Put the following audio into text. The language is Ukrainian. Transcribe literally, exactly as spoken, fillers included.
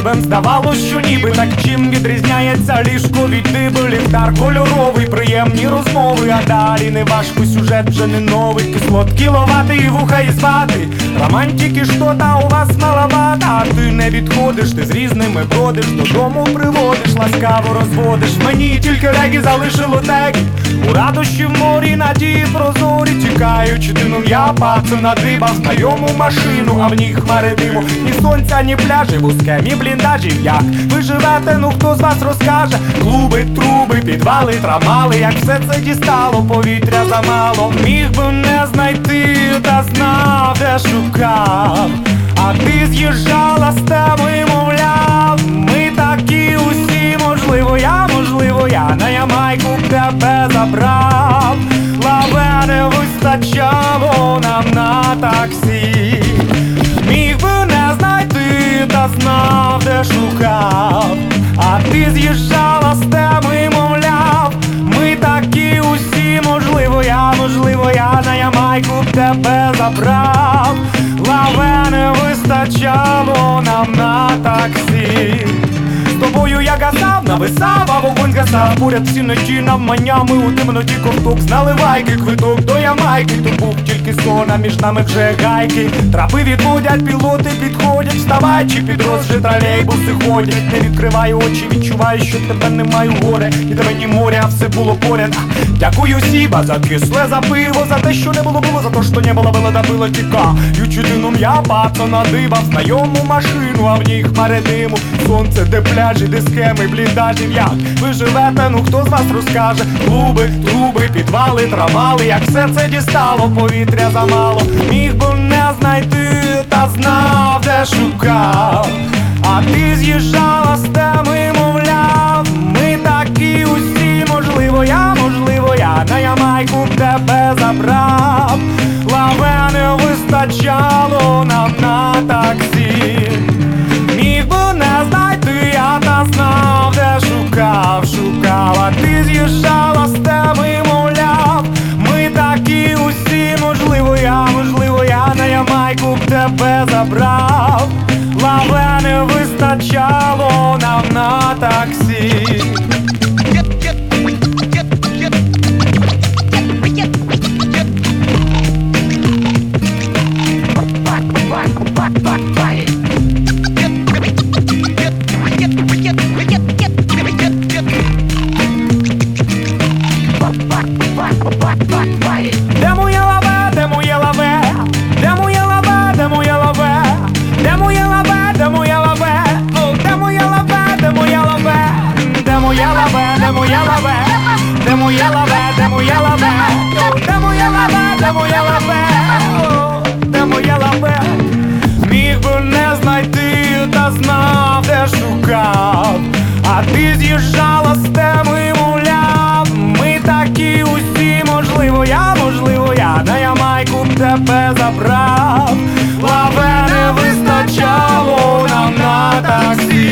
потрібен. Здавалось, що ніби так чим відрізняється ліжко від диби. Ліхтар кольоровий, приємні розмови, а далі не важко, сюжет вже не новий. Кислотки ловати і вуха і звати. Романтики що-то у вас маловато, а ти не відходиш, ти з різними бродиш, додому приводиш, ласкаво розводиш. Мені тільки регі залишило теги, у радощі в морі, надії прозорі. Тікаючи димом, я пацу надибав знайому машину, а в ній хмари диму. Ні сонця, ні пляжі, вузьке, ні бліндажів. Як ви живете, ну хто з вас розкаже? Клуби, труби, підвали, трамали, як все це дістало, повітря замало. Міг би не знайти, та знав, де шукав. А ти з'їжджала з теми, мовляв, ми такі усі, можливо я, можливо я на Ямайку тебе забрав. Лаве не вистачало нам на таксі. Міг би не знайти, та знав, де шукав. А ти з'їжджала з теми, мовляв, ми такі усі, можливо я, можливо я на Ямайку тебе забрав. Лаве не вистачало нам на таксі. З тобою я газав, нависав, а вогонь гасав. Поряд всі ночі навмання, ми у темноті ковток з наливайки, квиток до Ямайки. То був тільки сон, а між нами вже гайки. Трапи відводять, пілоти підходять. Вставай, чи підрос вже тролейбуси ходять. Не відкриваю очі, відчуваю, що тебе немає у горе. І тебе ні моря, а все було поряд. Дякую сіба за кисле, за пиво, за те, що не було було, за те, що не було, було, да було тіка. Ючи дином я пацо надибав знайому машину, а в ній хмари диму. Сонце, де пляжі, де схеми, бліндажів. Як ви живете, ну хто з вас розкаже? Клуби, труби, підвали, трамали, як все це дістало, повітря замало. Міг би не знайти, та знав, де шукав. А ти з'їжджала з теми, мовляв, ми такі усі, можливо я, можливо я на Ямайку тебе забрав. Лаве не вистачало нам на таксі. Міг би не знайти, я та знав, де шукав, шукав. А ти з'їжджала з теми, мовляв, ми такі усі, можливо я, можливо я на Ямайку тебе забрав. Лаве не вистачало нам на таксі. Де моє лаве, де моє лаве, де моє лаве, де моє лаве, де моє лаве, де моє лаве, о, де моє лаве, де моє лаве, де моє лаве, де моє лаве, де моє лаве, де моє лаве, о, де моє лаве, де моє лаве, о, де моє лаве. Міг би не знайти, та знав, де шукав. А ти з'їжджала з теми, мовляв, ми такі усі, можливо я, можливо я на Ямайку тебе забрав. Лаве не вистачало нам на таксі.